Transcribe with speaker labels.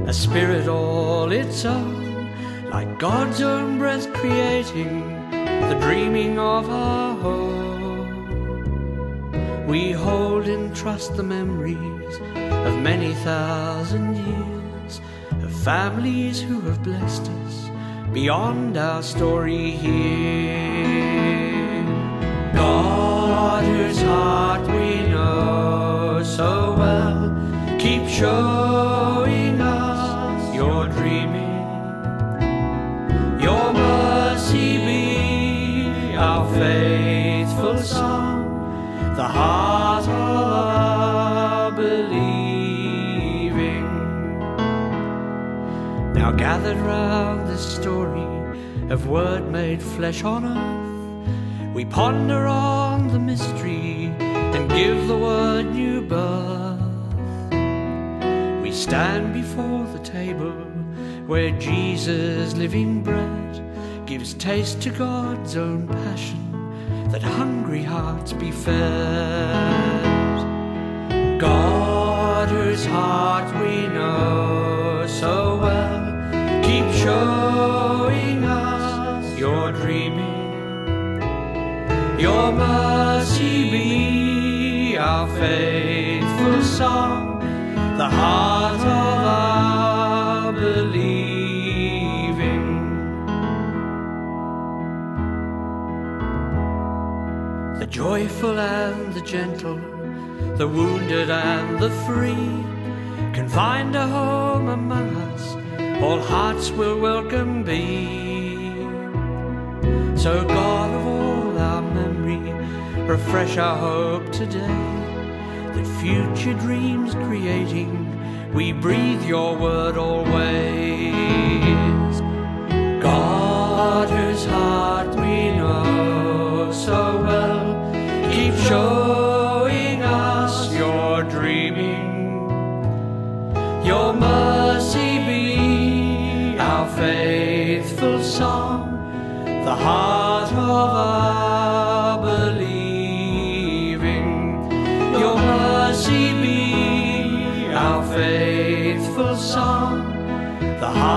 Speaker 1: a spirit all its own, like God's own breath creating the dreaming of our home. We hold in trust the memories of many thousand years, of families who have blessed us beyond our story here. God, whose heart we know so well, keep showing us your dreaming. Your mercy be our faithful song, the heart of our believing. Now gathered round this story of Word made flesh on earth, we ponder on the mystery and give the Word new birth. We stand before the table where Jesus, living bread, gives taste to God's own passion, that hungry hearts be fed. God, whose heart we know so well, keep showing us your dreaming. Your mercy be our faithful song, the heart of our believing. The joyful and the gentle, the wounded and the free, can find a home among us, all hearts will welcome be. So God of all our memory, refresh our hope today, that future dreams creating, we breathe your word always. God, whose heart we know so well, keep showing us your dreaming. Your mercy be our faithful song, the heart of our believing. Your mercy be our faithful song, the heart